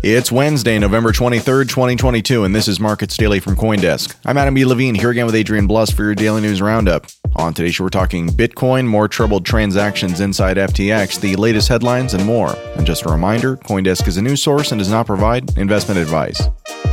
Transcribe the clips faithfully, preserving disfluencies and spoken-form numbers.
It's Wednesday, November twenty-third, twenty twenty-two, and this is Markets Daily from CoinDesk. I'm Adam B. Levine, here again with Adrian Bluss for your daily news roundup. On today's show, we're talking Bitcoin, more troubled transactions inside F T X, the latest headlines, and more. And just a reminder, CoinDesk is a news source and does not provide investment advice.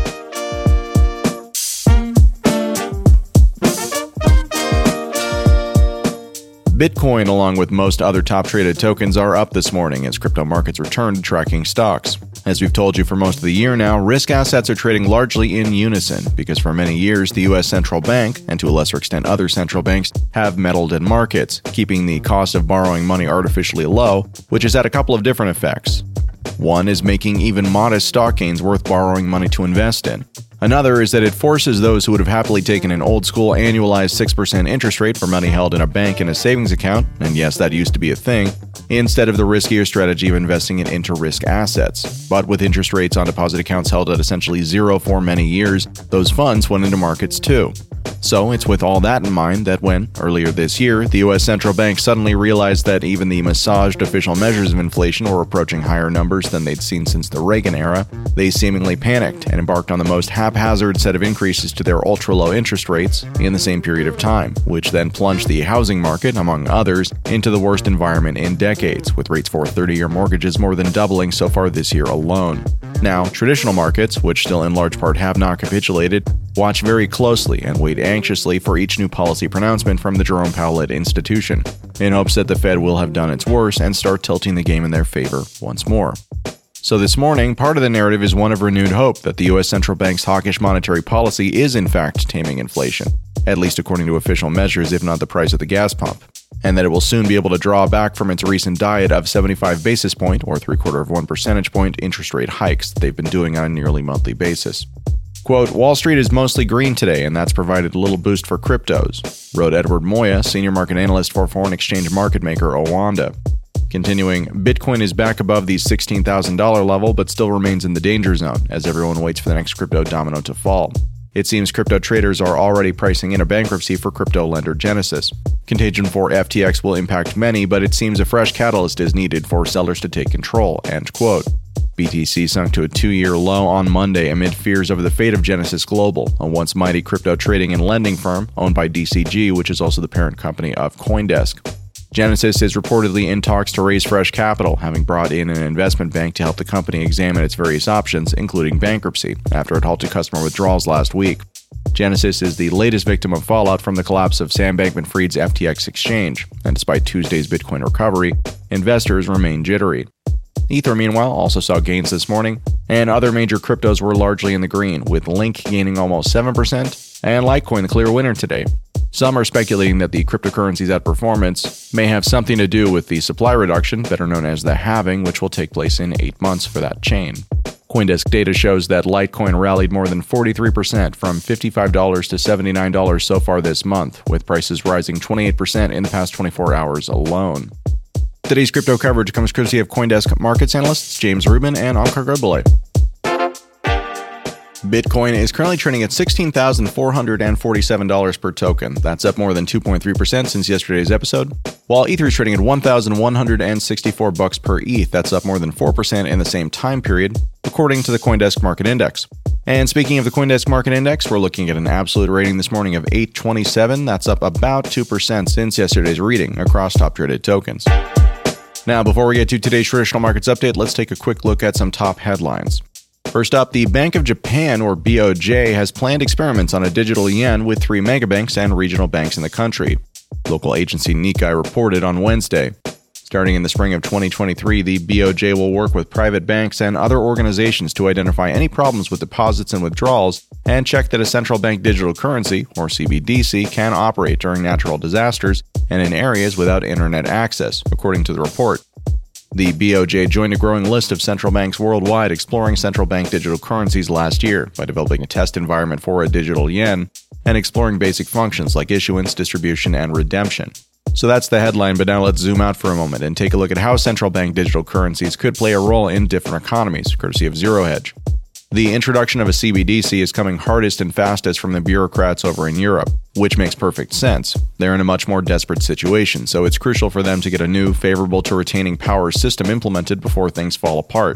Bitcoin, along with most other top-traded tokens, are up this morning as crypto markets return to tracking stocks. As we've told you for most of the year now, risk assets are trading largely in unison because for many years the U S central bank, and to a lesser extent other central banks, have meddled in markets, keeping the cost of borrowing money artificially low, which has had a couple of different effects. One is making even modest stock gains worth borrowing money to invest in. Another is that it forces those who would have happily taken an old-school annualized six percent interest rate for money held in a bank and a savings account, and yes, that used to be a thing, instead of the riskier strategy of investing in inter-risk assets. But with interest rates on deposit accounts held at essentially zero for many years, those funds went into markets too. So it's with all that in mind that when, earlier this year, the U S central bank suddenly realized that even the massaged official measures of inflation were approaching higher numbers than they'd seen since the Reagan era, they seemingly panicked and embarked on the most haphazard set of increases to their ultra-low interest rates in the same period of time, which then plunged the housing market, among others, into the worst environment in decades, with rates for thirty-year mortgages more than doubling so far this year alone. Now, traditional markets, which still in large part have not capitulated, watch very closely and wait anxiously for each new policy pronouncement from the Jerome Powell-led institution, in hopes that the Fed will have done its worst and start tilting the game in their favor once more. So this morning, part of the narrative is one of renewed hope that the U S central bank's hawkish monetary policy is in fact taming inflation, at least according to official measures, if not the price of the gas pump, and that it will soon be able to draw back from its recent diet of seventy-five basis point, or three-quarter of one percentage point, interest rate hikes that they've been doing on a nearly monthly basis. Quote, Wall Street is mostly green today, and that's provided a little boost for cryptos, wrote Edward Moya, senior market analyst for foreign exchange market maker Oanda. Continuing, Bitcoin is back above the sixteen thousand dollars level, but still remains in the danger zone as everyone waits for the next crypto domino to fall. It seems crypto traders are already pricing in a bankruptcy for crypto lender Genesis. Contagion for F T X will impact many, but it seems a fresh catalyst is needed for sellers to take control, end quote. B T C sunk to a two-year low on Monday amid fears over the fate of Genesis Global, a once mighty crypto trading and lending firm owned by D C G, which is also the parent company of CoinDesk. Genesis is reportedly in talks to raise fresh capital, having brought in an investment bank to help the company examine its various options, including bankruptcy, after it halted customer withdrawals last week. Genesis is the latest victim of fallout from the collapse of Sam Bankman-Fried's F T X exchange, and despite Tuesday's Bitcoin recovery, investors remain jittery. Ether, meanwhile, also saw gains this morning, and other major cryptos were largely in the green, with Link gaining almost seven percent, and Litecoin the clear winner today. Some are speculating that the cryptocurrency's outperformance may have something to do with the supply reduction, better known as the halving, which will take place in eight months for that chain. CoinDesk data shows that Litecoin rallied more than forty-three percent from fifty-five dollars to seventy-nine dollars so far this month, with prices rising twenty-eight percent in the past twenty-four hours alone. Today's crypto coverage comes courtesy of CoinDesk markets analysts James Rubin and Onkar Godbole. Bitcoin is currently trading at sixteen thousand four hundred forty-seven dollars per token. That's up more than two point three percent since yesterday's episode. While Ether is trading at one thousand one hundred sixty-four bucks per E T H. That's up more than four percent in the same time period, according to the CoinDesk Market Index. And speaking of the CoinDesk Market Index, we're looking at an absolute rating this morning of eight twenty-seven. That's up about two percent since yesterday's reading across top-traded tokens. Now, before we get to today's traditional markets update, let's take a quick look at some top headlines. First up, the Bank of Japan, or B O J, has planned experiments on a digital yen with three megabanks and regional banks in the country. Local agency Nikkei reported on Wednesday. Starting in the spring of twenty twenty-three, the B O J will work with private banks and other organizations to identify any problems with deposits and withdrawals and check that a central bank digital currency, or C B D C, can operate during natural disasters and in areas without internet access, according to the report. The B O J joined a growing list of central banks worldwide exploring central bank digital currencies last year by developing a test environment for a digital yen and exploring basic functions like issuance, distribution, and redemption. So that's the headline, but now let's zoom out for a moment and take a look at how central bank digital currencies could play a role in different economies, courtesy of Zero Hedge. The introduction of a C B D C is coming hardest and fastest from the bureaucrats over in Europe, which makes perfect sense. They're in a much more desperate situation, so it's crucial for them to get a new, favorable to retaining power system implemented before things fall apart.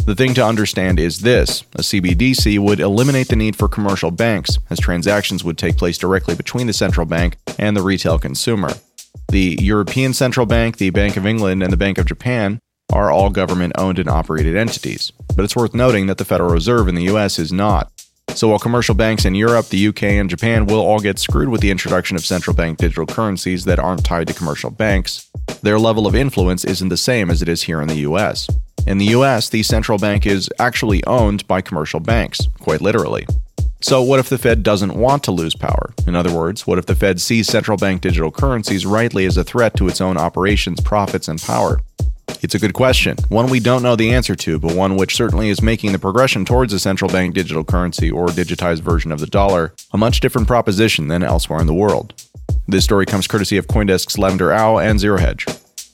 The thing to understand is this: a C B D C would eliminate the need for commercial banks, as transactions would take place directly between the central bank and the retail consumer. The European Central Bank, the Bank of England, and the Bank of Japan are all government-owned and operated entities, but it's worth noting that the Federal Reserve in the U S is not. So while commercial banks in Europe, the U K, and Japan will all get screwed with the introduction of central bank digital currencies that aren't tied to commercial banks, their level of influence isn't the same as it is here in the U S. In the U S, the central bank is actually owned by commercial banks, quite literally. So what if the Fed doesn't want to lose power? In other words, what if the Fed sees central bank digital currencies rightly as a threat to its own operations, profits, and power? It's a good question, one we don't know the answer to, but one which certainly is making the progression towards a central bank digital currency or digitized version of the dollar a much different proposition than elsewhere in the world. This story comes courtesy of CoinDesk's Lavender Owl and Zero Hedge.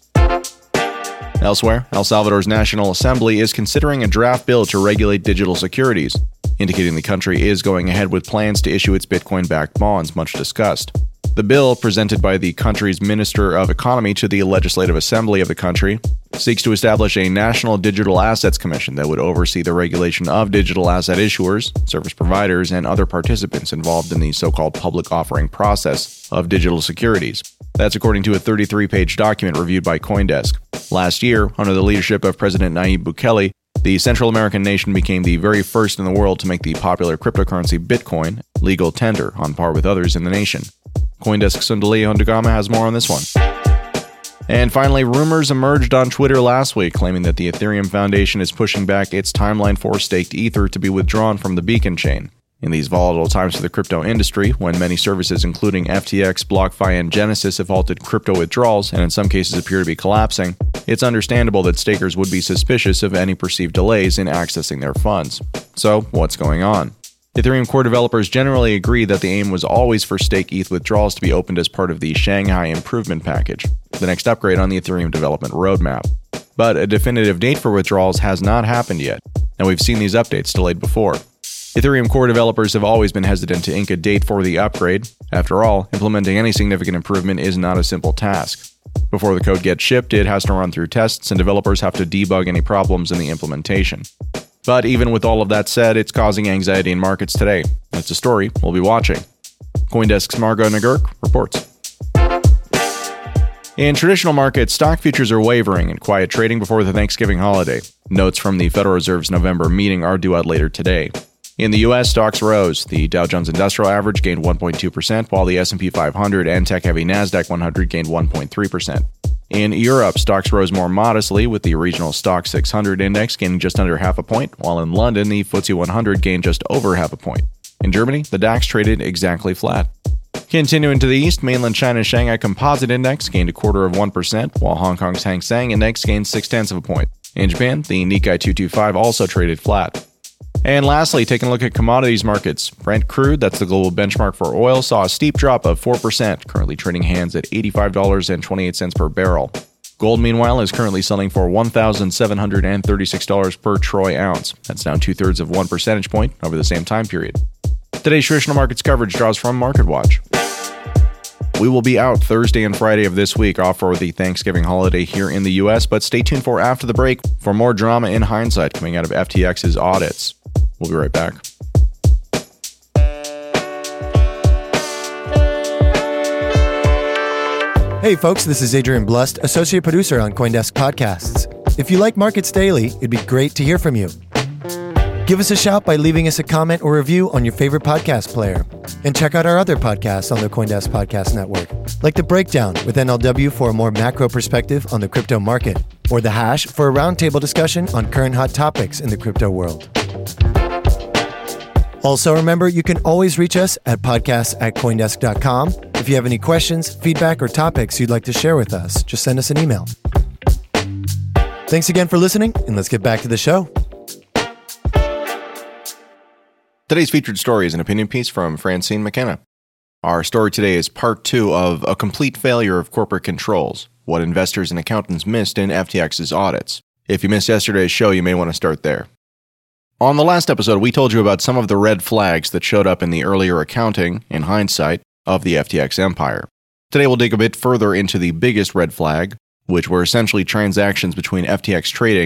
Elsewhere, El Salvador's National Assembly is considering a draft bill to regulate digital securities, indicating the country is going ahead with plans to issue its Bitcoin-backed bonds, much discussed. The bill, presented by the country's Minister of Economy to the Legislative Assembly of the country, seeks to establish a National Digital Assets Commission that would oversee the regulation of digital asset issuers, service providers, and other participants involved in the so-called public offering process of digital securities. That's according to a thirty-three page document reviewed by CoinDesk. Last year, under the leadership of President Nayib Bukele, the Central American nation became the very first in the world to make the popular cryptocurrency Bitcoin legal tender, on par with others in the nation. CoinDesk's Sundali Hondagama has more on this one. And finally, rumors emerged on Twitter last week claiming that the Ethereum Foundation is pushing back its timeline for staked Ether to be withdrawn from the Beacon chain. In these volatile times for the crypto industry, when many services including F T X, BlockFi, and Genesis have halted crypto withdrawals and in some cases appear to be collapsing, it's understandable that stakers would be suspicious of any perceived delays in accessing their funds. So, what's going on? Ethereum core developers generally agree that the aim was always for stake E T H withdrawals to be opened as part of the Shanghai Improvement Package, the next upgrade on the Ethereum development roadmap. But a definitive date for withdrawals has not happened yet, and we've seen these updates delayed before. Ethereum core developers have always been hesitant to ink a date for the upgrade. After all, implementing any significant improvement is not a simple task. Before the code gets shipped, it has to run through tests, and developers have to debug any problems in the implementation. But even with all of that said, it's causing anxiety in markets today. That's a story we'll be watching. CoinDesk's Margot Nagurk reports. In traditional markets, stock futures are wavering in quiet trading before the Thanksgiving holiday. Notes from the Federal Reserve's November meeting are due out later today. In the U S, stocks rose. The Dow Jones Industrial Average gained one point two percent, while the S and P five hundred and tech-heavy NASDAQ one hundred gained one point three percent. In Europe, stocks rose more modestly, with the regional Stoxx six hundred index gaining just under half a point, while in London, the F T S E one hundred gained just over half a point. In Germany, the DAX traded exactly flat. Continuing to the east, mainland China's Shanghai Composite Index gained a quarter of one percent, while Hong Kong's Hang Seng Index gained six tenths of a point. In Japan, the Nikkei two twenty-five also traded flat. And lastly, taking a look at commodities markets. Brent crude, that's the global benchmark for oil, saw a steep drop of four percent, currently trading hands at eighty-five dollars and twenty-eight cents per barrel. Gold, meanwhile, is currently selling for one thousand seven hundred thirty-six dollars per troy ounce. That's down two-thirds of one percentage point over the same time period. Today's traditional markets coverage draws from MarketWatch. We will be out Thursday and Friday of this week off for the Thanksgiving holiday here in the U S, but stay tuned for after the break for more drama in hindsight coming out of F T X's audits. We'll be right back. Hey folks, this is Adrian Blust, associate producer on CoinDesk Podcasts. If you like Markets Daily, it'd be great to hear from you. Give us a shout by leaving us a comment or review on your favorite podcast player. And check out our other podcasts on the CoinDesk Podcast Network, like The Breakdown with N L W for a more macro perspective on the crypto market, or The Hash for a roundtable discussion on current hot topics in the crypto world. Also, remember, you can always reach us at podcasts at coindesk dot com. If you have any questions, feedback, or topics you'd like to share with us, just send us an email. Thanks again for listening, and let's get back to the show. Today's featured story is an opinion piece from Francine McKenna. Our story today is part two of A Complete Failure of Corporate Controls, What Investors and Accountants Missed in F T X's Audits. If you missed yesterday's show, you may want to start there. On the last episode, we told you about some of the red flags that showed up in the earlier accounting, in hindsight, of the F T X empire. Today we'll dig a bit further into the biggest red flag, which were essentially transactions between F T X Trading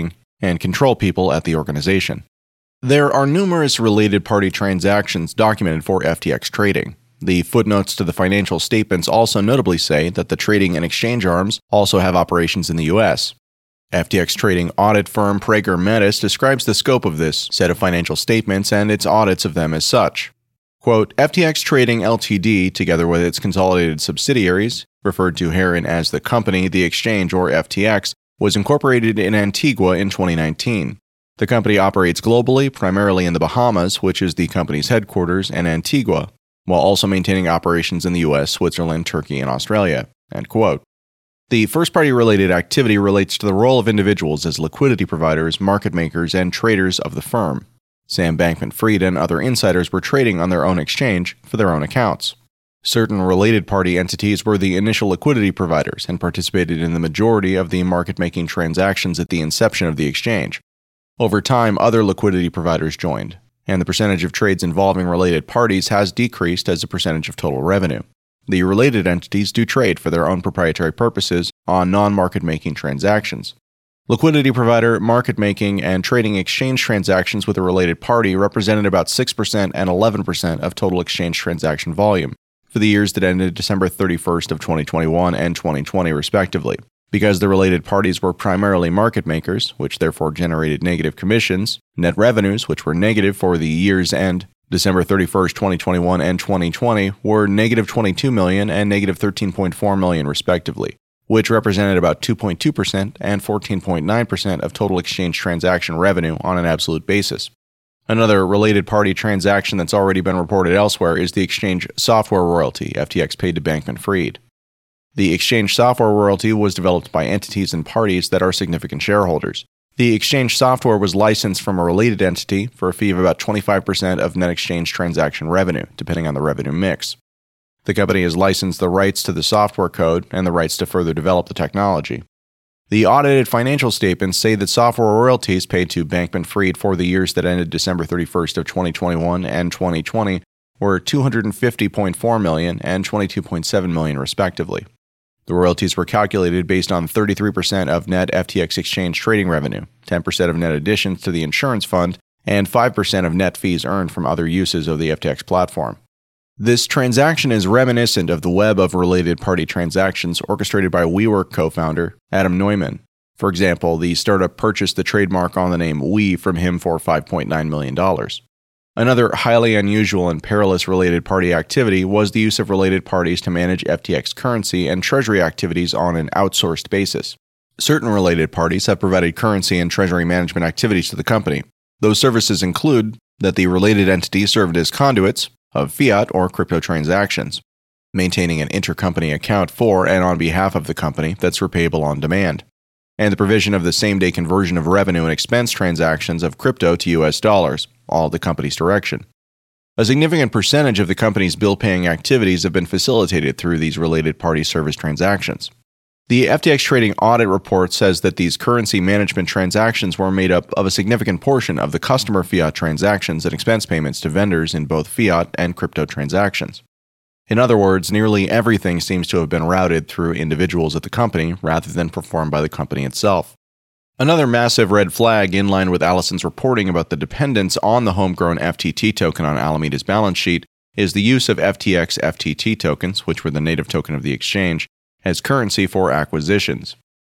and control people at the organization. There are numerous related party transactions documented for F T X trading. The footnotes to the financial statements also notably say that the trading and exchange arms also have operations in the U S. F T X trading audit firm Prager Metis describes the scope of this set of financial statements and its audits of them as such. Quote, F T X Trading Limited, together with its consolidated subsidiaries, referred to herein as the company, the exchange, or F T X, was incorporated in Antigua in twenty nineteen. The company operates globally, primarily in the Bahamas, which is the company's headquarters, and Antigua, while also maintaining operations in the U S, Switzerland, Turkey, and Australia. End quote. The first-party related activity relates to the role of individuals as liquidity providers, market makers, and traders of the firm. Sam Bankman-Fried and other insiders were trading on their own exchange for their own accounts. Certain related party entities were the initial liquidity providers and participated in the majority of the market-making transactions at the inception of the exchange. Over time, other liquidity providers joined, and the percentage of trades involving related parties has decreased as a percentage of total revenue. The related entities do trade for their own proprietary purposes on non-market-making transactions. Liquidity provider, market-making, and trading exchange transactions with a related party represented about six percent and eleven percent of total exchange transaction volume for the years that ended December thirty-first of twenty twenty-one and twenty twenty, respectively. Because the related parties were primarily market makers, which therefore generated negative commissions, net revenues, which were negative for the years end December thirty-first, twenty twenty-one and twenty twenty, were negative twenty-two million dollars and negative thirteen point four million dollars respectively, which represented about two point two percent and fourteen point nine percent of total exchange transaction revenue on an absolute basis. Another related party transaction that's already been reported elsewhere is the exchange software royalty F T X paid to Bankman-Fried. The exchange software royalty was developed by entities and parties that are significant shareholders. The exchange software was licensed from a related entity for a fee of about twenty-five percent of net exchange transaction revenue, depending on the revenue mix. The company has licensed the rights to the software code and the rights to further develop the technology. The audited financial statements say that software royalties paid to Bankman-Fried for the years that ended December thirty-first of twenty twenty-one and twenty twenty were two hundred fifty point four million dollars and twenty-two point seven million dollars respectively. The royalties were calculated based on thirty-three percent of net F T X exchange trading revenue, ten percent of net additions to the insurance fund, and five percent of net fees earned from other uses of the F T X platform. This transaction is reminiscent of the web of related party transactions orchestrated by WeWork co-founder Adam Neumann. For example, the startup purchased the trademark on the name We from him for five point nine million dollars. Another highly unusual and perilous related party activity was the use of related parties to manage F T X currency and treasury activities on an outsourced basis. Certain related parties have provided currency and treasury management activities to the company. Those services include that the related entity served as conduits of fiat or crypto transactions, maintaining an intercompany account for and on behalf of the company that's repayable on demand, and the provision of the same-day conversion of revenue and expense transactions of crypto to U S dollars, all at the company's direction. A significant percentage of the company's bill-paying activities have been facilitated through these related party service transactions. The F T X Trading Audit Report says that these currency management transactions were made up of a significant portion of the customer fiat transactions and expense payments to vendors in both fiat and crypto transactions. In other words, nearly everything seems to have been routed through individuals at the company rather than performed by the company itself. Another massive red flag in line with Allison's reporting about the dependence on the homegrown F T T token on Alameda's balance sheet is the use of F T X F T T tokens, which were the native token of the exchange, as currency for acquisitions.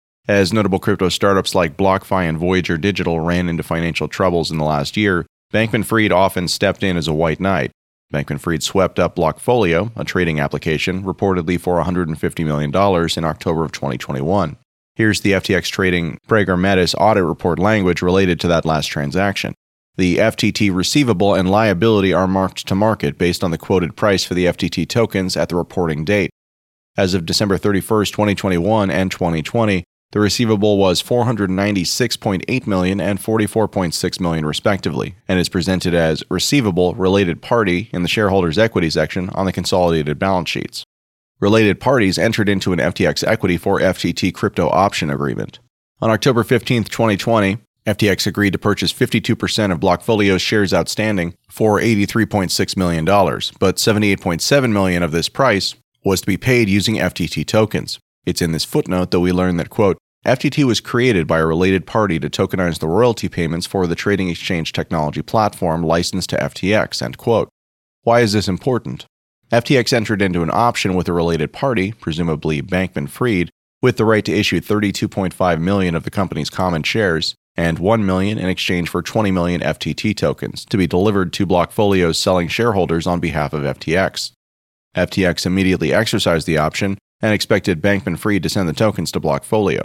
As notable crypto startups like BlockFi and Voyager Digital ran into financial troubles in the last year, Bankman-Fried often stepped in as a white knight. Bankman-Fried swept up Blockfolio, a trading application, reportedly for one hundred fifty million dollars in October of twenty twenty-one. Here's the F T X Trading Prager Metis audit report language related to that last transaction. The F T T receivable and liability are marked to market based on the quoted price for the F T T tokens at the reporting date. As of December thirty-first, twenty twenty-one and twenty twenty, the receivable was four hundred ninety-six point eight million dollars and forty-four point six million dollars respectively, and is presented as receivable related party in the shareholders' equity section on the consolidated balance sheets. Related parties entered into an F T X equity for F T T crypto option agreement. On October fifteenth, twenty twenty, F T X agreed to purchase fifty-two percent of Blockfolio's shares outstanding for eighty-three point six million dollars, but seventy-eight point seven million dollars of this price was to be paid using F T T tokens. It's in this footnote that we learn that, quote, F T T was created by a related party to tokenize the royalty payments for the trading exchange technology platform licensed to F T X, end quote. Why is this important? F T X entered into an option with a related party, presumably Bankman-Fried, with the right to issue thirty-two point five million of the company's common shares and one million in exchange for twenty million F T T tokens to be delivered to Blockfolio's selling shareholders on behalf of F T X. F T X immediately exercised the option and expected Bankman-Fried to send the tokens to Blockfolio.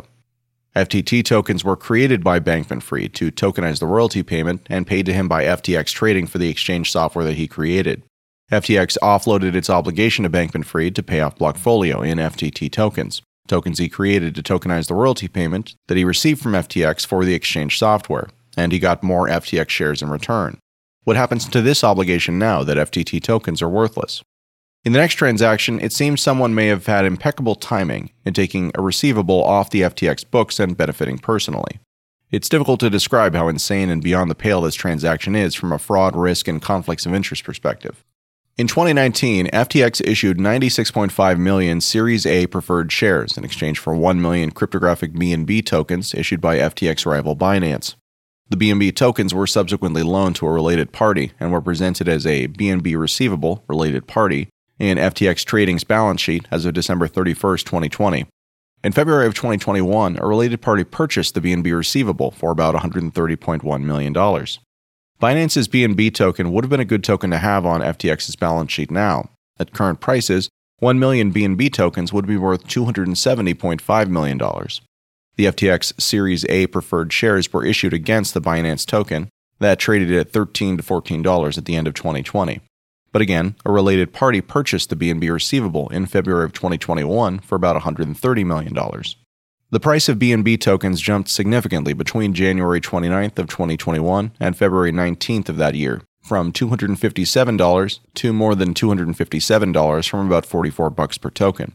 F T T tokens were created by Bankman-Fried to tokenize the royalty payment and paid to him by F T X Trading for the exchange software that he created. F T X offloaded its obligation to Bankman-Fried to pay off Blockfolio in F T T tokens, tokens he created to tokenize the royalty payment that he received from F T X for the exchange software, and he got more F T X shares in return. What happens to this obligation now that F T T tokens are worthless? In the next transaction, it seems someone may have had impeccable timing in taking a receivable off the F T X books and benefiting personally. It's difficult to describe how insane and beyond the pale this transaction is from a fraud, risk, and conflicts of interest perspective. In twenty nineteen, F T X issued ninety-six point five million Series A preferred shares in exchange for one million cryptographic B N B tokens issued by F T X rival Binance. The B N B tokens were subsequently loaned to a related party and were presented as a B N B receivable related party in F T X Trading's balance sheet as of December thirty-first, twenty twenty. In February of twenty twenty-one, a related party purchased the B N B receivable for about one hundred thirty point one million dollars. Binance's B N B token would have been a good token to have on F T X's balance sheet now. At current prices, one million B N B tokens would be worth two hundred seventy point five million dollars. The F T X Series A preferred shares were issued against the Binance token that traded at thirteen to fourteen dollars at the end of twenty twenty. But again, a related party purchased the B N B receivable in February of twenty twenty-one for about one hundred thirty million dollars. The price of B N B tokens jumped significantly between January twenty-ninth of twenty twenty-one and February nineteenth of that year, from two hundred fifty-seven dollars to more than two hundred fifty-seven dollars from about forty-four bucks per token.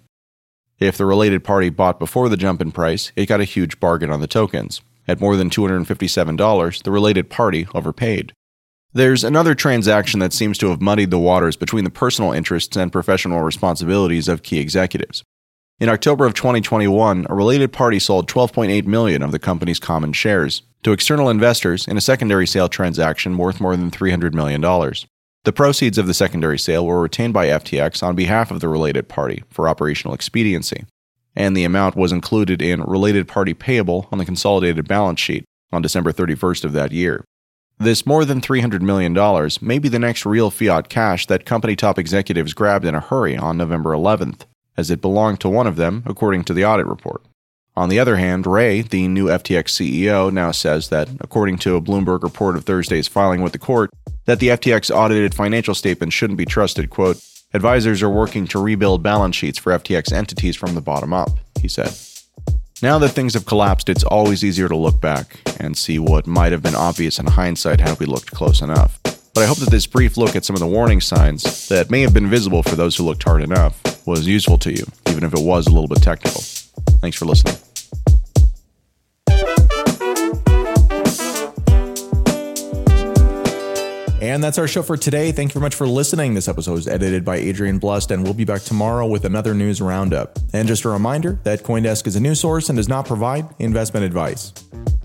If the related party bought before the jump in price, it got a huge bargain on the tokens. At more than two hundred fifty-seven dollars, the related party overpaid. There's another transaction that seems to have muddied the waters between the personal interests and professional responsibilities of key executives. In October of twenty twenty-one, a related party sold twelve point eight million of the company's common shares to external investors in a secondary sale transaction worth more than three hundred million dollars. The proceeds of the secondary sale were retained by F T X on behalf of the related party for operational expediency, and the amount was included in related party payable on the consolidated balance sheet on December thirty-first of that year. This more than three hundred million dollars may be the next real fiat cash that company top executives grabbed in a hurry on November eleventh, as it belonged to one of them, according to the audit report. On the other hand, Ray, the new F T X C E O, now says that, according to a Bloomberg report of Thursday's filing with the court, that the F T X audited financial statements shouldn't be trusted. Quote, "Advisors are working to rebuild balance sheets for F T X entities from the bottom up," he said. Now that things have collapsed, it's always easier to look back and see what might have been obvious in hindsight had we looked close enough. But I hope that this brief look at some of the warning signs that may have been visible for those who looked hard enough was useful to you, even if it was a little bit technical. Thanks for listening. And that's our show for today. Thank you very much for listening. This episode was edited by Adrian Blust, and we'll be back tomorrow with another news roundup. And just a reminder that CoinDesk is a news source and does not provide investment advice.